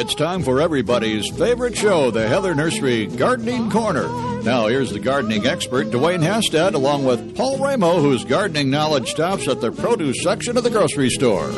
it's time for everybody's favorite show, the Heather Nursery Gardening Corner. Now, here's the gardening expert, Dwayne Hastad, along with Paul Ramo, whose gardening knowledge stops at the produce section of the grocery store.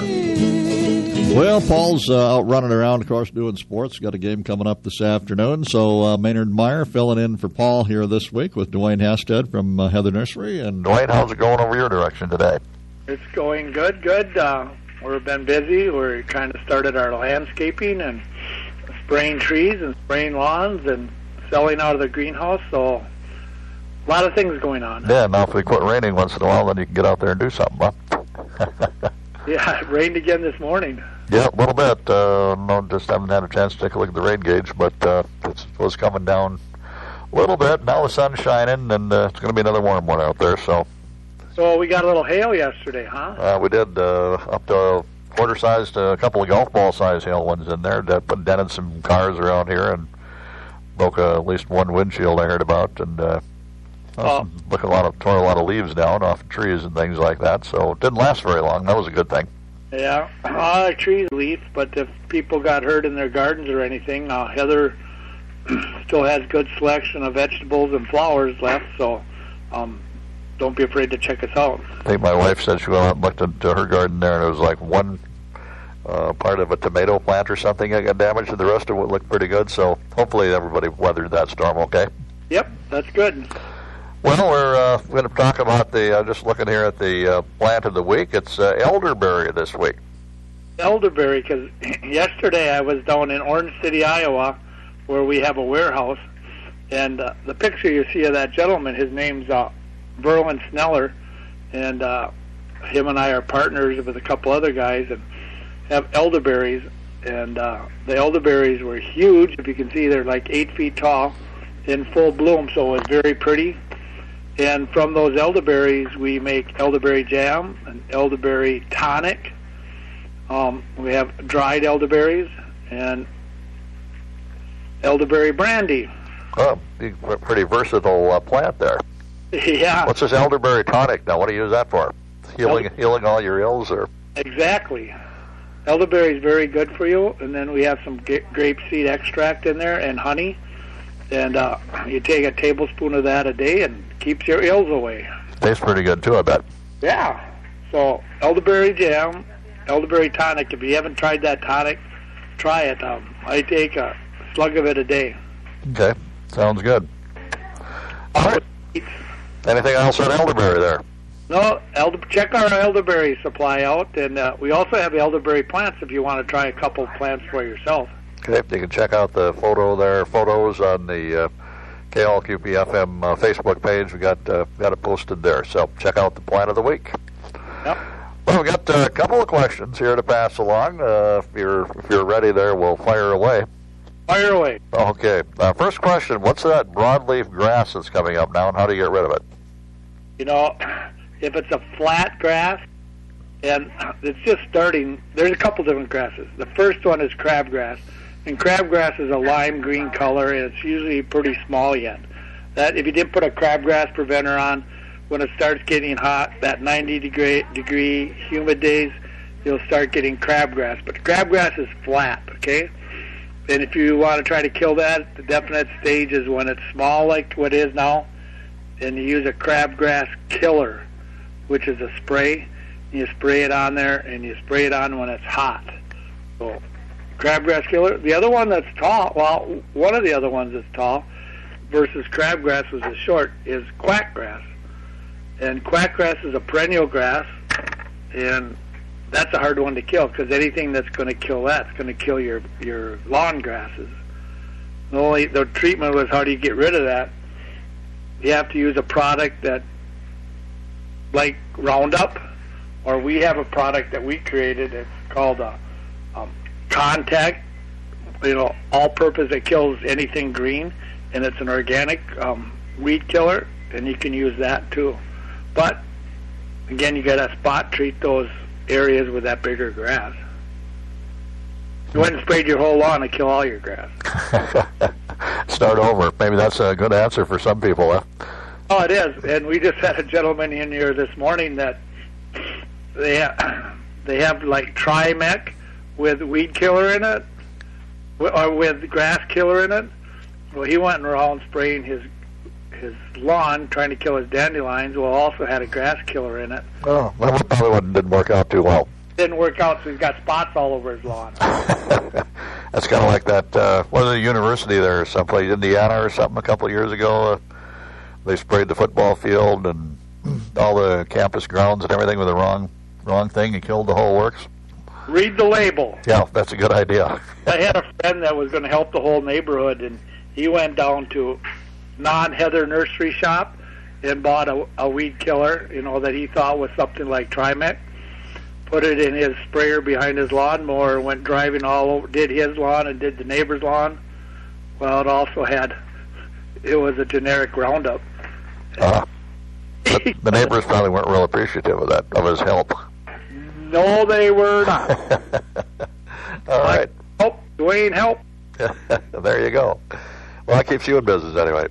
Well, Paul's out running around, of course, doing sports. Got a game coming up this afternoon. So Maynard Meyer filling in for Paul here this week with Dwayne Hastad from Heather Nursery. And Dwayne, how's it going over your direction today? It's going good. We've been busy. We're kind of started our landscaping and spraying trees and spraying lawns and selling out of the greenhouse. So a lot of things going on. Yeah, now if we quit raining once in a while, then you can get out there and do something, huh? Yeah, it rained again this morning. Yeah, a little bit. No, just haven't had a chance to take a look at the rain gauge, but it was coming down a little bit. Now the sun's shining, and it's going to be another warm one out there. So we got a little hail yesterday, huh? We did up to quarter-sized, a couple of golf ball-sized hail ones in there that dented some cars around here and broke at least one windshield I heard about, and tore a lot of leaves down off of trees and things like that. So it didn't last very long. That was a good thing. Yeah, a lot of trees leaf, but if people got hurt in their gardens or anything, Heather still has good selection of vegetables and flowers left, so don't be afraid to check us out. I think my wife said she went out and looked into her garden there, and it was like one part of a tomato plant or something that got damaged, and the rest of it looked pretty good, so hopefully everybody weathered that storm okay. Yep, that's good. Well, we're going to talk about just looking here at the plant of the week. It's elderberry this week. Elderberry, because yesterday I was down in Orange City, Iowa, where we have a warehouse, and the picture you see of that gentleman, his name's Verlin Sneller, and him and I are partners with a couple other guys and have elderberries, and the elderberries were huge. If you can see, they're like 8 feet tall in full bloom, so it was very pretty. And from those elderberries, we make elderberry jam and elderberry tonic. We have dried elderberries and elderberry brandy. Oh, pretty versatile plant there. Yeah. What's this elderberry tonic now? What do you use that for? Healing all your ills, or? Exactly. Elderberry is very good for you, and then we have some grapeseed extract in there and honey, and you take a tablespoon of that a day and keeps your ills away. Tastes pretty good too, I bet. Yeah. So elderberry jam, elderberry tonic. If you haven't tried that tonic, try it. I take a slug of it a day. Okay, sounds good. All right. Anything else on elderberry there? No, check our elderberry supply out, and we also have elderberry plants if you want to try a couple plants for yourself. Okay, you can check out the photos on the KLQP-FM Facebook page. We got it posted there, so check out the plant of the week. Yep. Well, we got a couple of questions here to pass along. If you're ready there, we'll fire away. Fire away. Okay. First question, what's that broadleaf grass that's coming up now, and how do you get rid of it? You know, if it's a flat grass, and it's just starting, there's a couple different grasses. The first one is crabgrass, and crabgrass is a lime green color, and it's usually pretty small yet. That if you didn't put a crabgrass preventer on, when it starts getting hot, that 90-degree humid days, you'll start getting crabgrass. But crabgrass is flat, okay? And if you want to try to kill that, the definite stage is when it's small like what it is now, and you use a crabgrass killer, which is a spray. You spray it on there, and you spray it on when it's hot. So, crabgrass killer. The other one that's tall, well, one of the other ones that's tall versus crabgrass, which is short, is quackgrass. And quackgrass is a perennial grass, and that's a hard one to kill, because anything that's going to kill that's going to kill your lawn grasses. The treatment was, how do you get rid of that? You have to use a product that, like Roundup, or we have a product that we created. It's called Contact. All-purpose. It kills anything green, and it's an organic weed killer, and you can use that too. But again, you got to spot treat those areas with that bigger grass. You went and sprayed your whole lawn to kill all your grass. Start over. Maybe that's a good answer for some people, huh? Oh, it is. And we just had a gentleman in here this morning that they have like Trimec with weed killer in it, with grass killer in it. Well, he went around spraying his lawn, trying to kill his dandelions. Well, also had a grass killer in it. Oh, well, that probably didn't work out too well. Didn't work out, so he's got spots all over his lawn. That's kind of like that, was it a university there or someplace, Indiana or something, a couple of years ago? They sprayed the football field and all the campus grounds and everything with the wrong thing and killed the whole works. Read the label. Yeah, that's a good idea. I had a friend that was going to help the whole neighborhood, and he went down to non-Heather nursery shop and bought a weed killer, that he thought was something like Trimec. Put it in his sprayer behind his lawnmower, went driving all over, did his lawn and did the neighbor's lawn. Well, it was a generic Roundup. The neighbors probably weren't real appreciative of his help. No, they were not. All right. Help, Dwayne, help. There you go. Well, that keeps you in business anyway.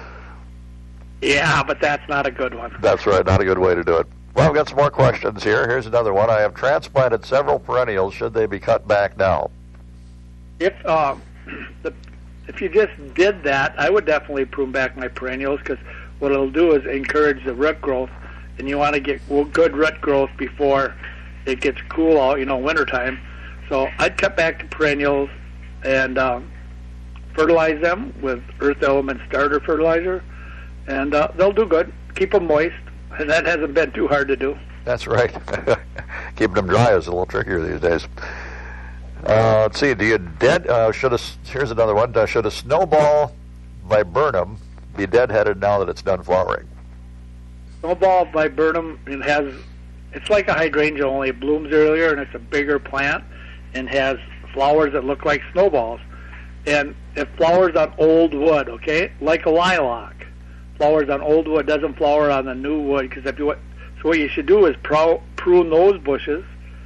Yeah, but that's not a good one. That's right, not a good way to do it. Well, I've got some more questions here. Here's another one. I have transplanted several perennials. Should they be cut back now? If you just did that, I would definitely prune back my perennials, because what it'll do is encourage the root growth, and you want to get good root growth before it gets cool out, wintertime. So I'd cut back the perennials and fertilize them with Earth Element Starter Fertilizer, and they'll do good. Keep them moist, and that hasn't been too hard to do. That's right. Keeping them dry is a little trickier these days. Let's see. Here's another one. Should a snowball viburnum be deadheaded now that it's done flowering? Snowball viburnum, it's like a hydrangea, only it blooms earlier, and it's a bigger plant and has flowers that look like snowballs. And it flowers on old wood, okay, like a lilac. Flowers on old wood, doesn't flower on the new wood. So what you should do is prune those bushes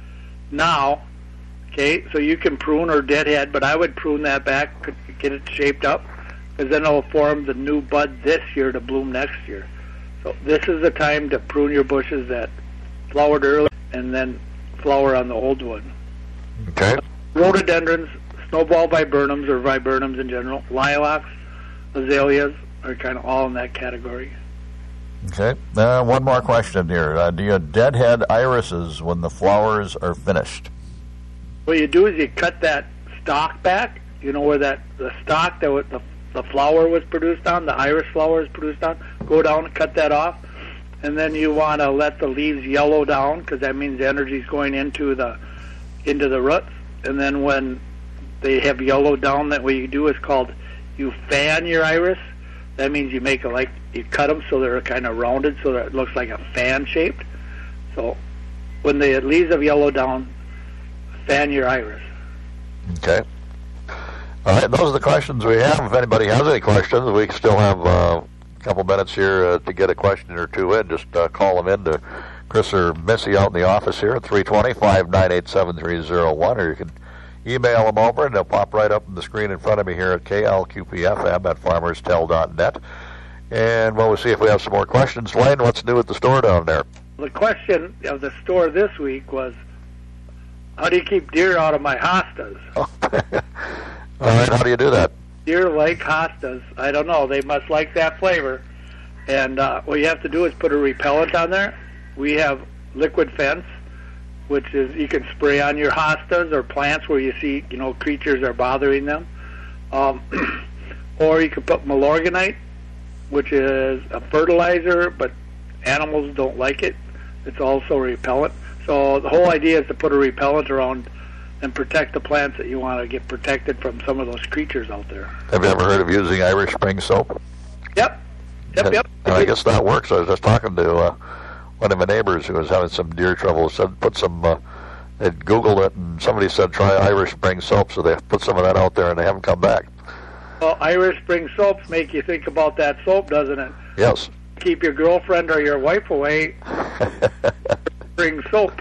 now, okay, so you can prune or deadhead, but I would prune that back, get it shaped up, because then it'll form the new bud this year to bloom next year. So this is the time to prune your bushes that flowered early and then flower on the old wood. Okay. Rhododendrons, snowball viburnums, or viburnums in general, lilacs, azaleas are kind of all in that category. Okay. One more question here. Do you deadhead irises when the flowers are finished? What you do is you cut that stalk back, where the stalk that the flower was produced on, the iris flower was produced on, go down and cut that off. And then you want to let the leaves yellow down, because that means the energy is going into the roots. And then when they have yellowed down, that what you do is called, you fan your iris. That means you make you cut them so they're kind of rounded, so that it looks like a fan shaped. So when the leaves have yellowed down, fan your iris. Okay. All right, those are the questions we have. If anybody has any questions, we still have a couple minutes here to get a question or two in. Just call them in to Chris or Missy out in the office here at 320-598-7301, or you can email them over, and they'll pop right up on the screen in front of me here at klqpfm@farmerstel.net. And we'll see if we have some more questions. Lane, what's new at the store down there? The question of the store this week was, how do you keep deer out of my hostas? All right, how do you do that? Deer like hostas. I don't know. They must like that flavor. And what you have to do is put a repellent on there. We have liquid fence, which is you can spray on your hostas or plants where you see creatures are bothering them. Or you can put Milorganite, which is a fertilizer, but animals don't like it. It's also a repellent. So the whole idea is to put a repellent around and protect the plants that you want to get protected from some of those creatures out there. Have you ever heard of using Irish Spring soap? Yep. And I guess that works. I was just talking to one of my neighbors who was having some deer trouble. Said they Googled it, and somebody said try Irish Spring soap, so they put some of that out there, and they haven't come back. Well, Irish Spring soaps make you think about that soap, doesn't it? Yes. Keep your girlfriend or your wife away. Spring soap.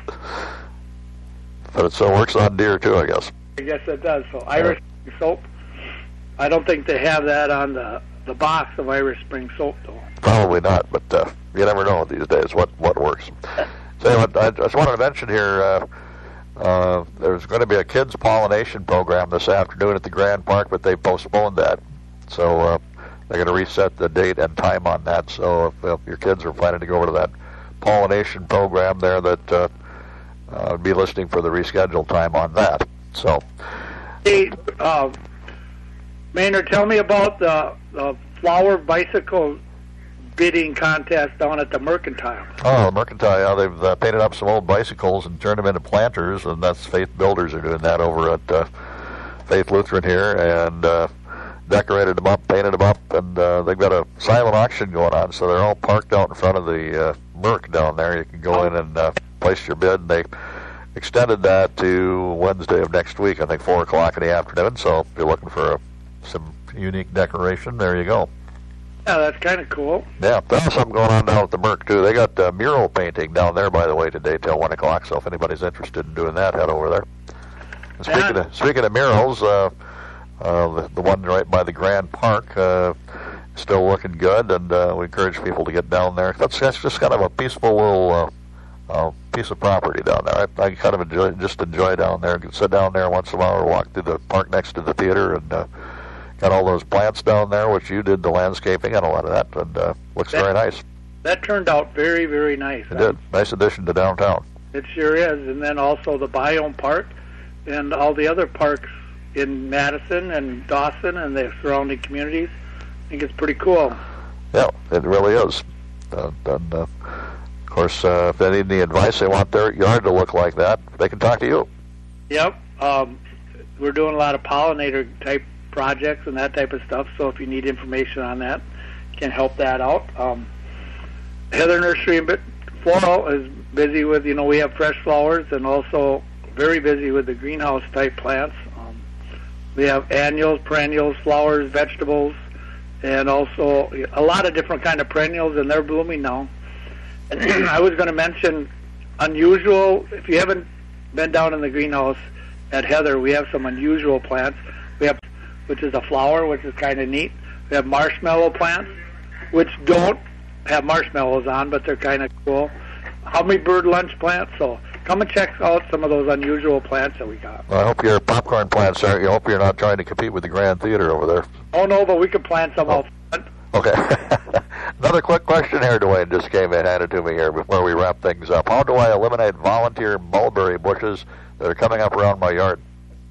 But it still works on deer, too, I guess. I guess it does. So Irish Spring soap, I don't think they have that on the box of Irish Spring soap, though. Probably not, but you never know these days what works. So anyway, I just wanted to mention here, there's going to be a kids pollination program this afternoon at the Grand Park, but they postponed that. So they're going to reset the date and time on that. So if your kids are planning to go over to that pollination program there, that be listening for the rescheduled time on that. So, hey, Maynard, tell me about the flower bicycle bidding contest down at the Mercantile. Oh, the Mercantile, yeah, they've painted up some old bicycles and turned them into planters, and that's Faith Builders are doing that over at Faith Lutheran here, and decorated them up, painted them up, and they've got a silent auction going on, so they're all parked out in front of the Merc down there. You can go in and place your bid, and they extended that to Wednesday of next week, I think 4 o'clock in the afternoon, so if you're looking for some unique decoration, there you go. Yeah, that's kind of cool. Yeah, there's something going on down at the Merc, too. They got mural painting down there, by the way, today till 1 o'clock, so if anybody's interested in doing that, head over there. And speaking of murals, the one right by the Grand Park, still looking good, and we encourage people to get down there. That's just kind of a peaceful little piece of property down there. I kind of enjoy down there. Can sit down there once in a while or walk through the park next to the theater, and got all those plants down there, which you did the landscaping and a lot of that, and looks very nice. That turned out very, very nice. It did. Nice addition to downtown. It sure is. And then also the Biome Park and all the other parks in Madison and Dawson and the surrounding communities. I think it's pretty cool. Yeah, it really is. Of course, if they need any advice, they want their yard to look like that, they can talk to you. Yep. We're doing a lot of pollinator-type projects and that type of stuff, so if you need information on that, you can help that out. Heather Nursery and Floral is busy with, we have fresh flowers and also very busy with the greenhouse-type plants. We have annuals, perennials, flowers, vegetables, and also a lot of different kind of perennials, and they're blooming now. And I was going to mention unusual, if you haven't been down in the greenhouse at Heather, we have some unusual plants. We have, which is a flower, which is kind of neat. We have marshmallow plants, which don't have marshmallows on, but they're kind of cool. Hummingbird lunch plants, so come and check out some of those unusual plants that we got. Well, I hope your popcorn plants aren't. I hope you're not trying to compete with the Grand Theater over there. Oh, no, but we can plant some out front. Okay. Another quick question here, Dwayne, just came in, handed to me here before we wrap things up. How do I eliminate volunteer mulberry bushes that are coming up around my yard?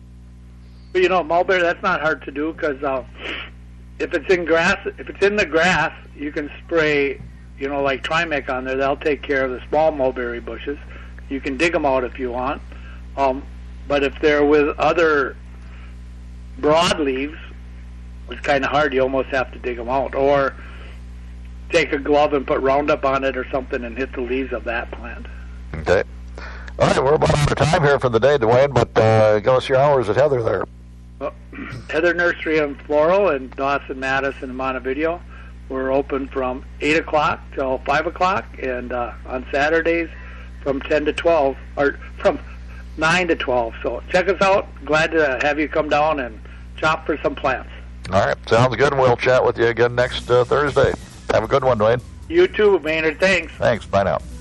Mulberry, that's not hard to do because if it's in the grass, you can spray, like Trimec on there. They'll take care of the small mulberry bushes. You can dig them out if you want. But if they're with other broadleaves, it's kind of hard. You almost have to dig them out. Or take a glove and put Roundup on it or something and hit the leaves of that plant. Okay. All right, we're about out of time here for the day, Dwayne, but give us your hours at Heather there. Well, Heather Nursery and Floral in Dawson, Madison, and Montevideo. We're open from 8 o'clock till 5 o'clock, and on Saturdays from 10 to 12, or from 9 to 12. So check us out. Glad to have you come down and shop for some plants. All right, sounds good. We'll chat with you again next Thursday. Have a good one, Dwayne. You too, Maynard. Thanks. Thanks. Bye now.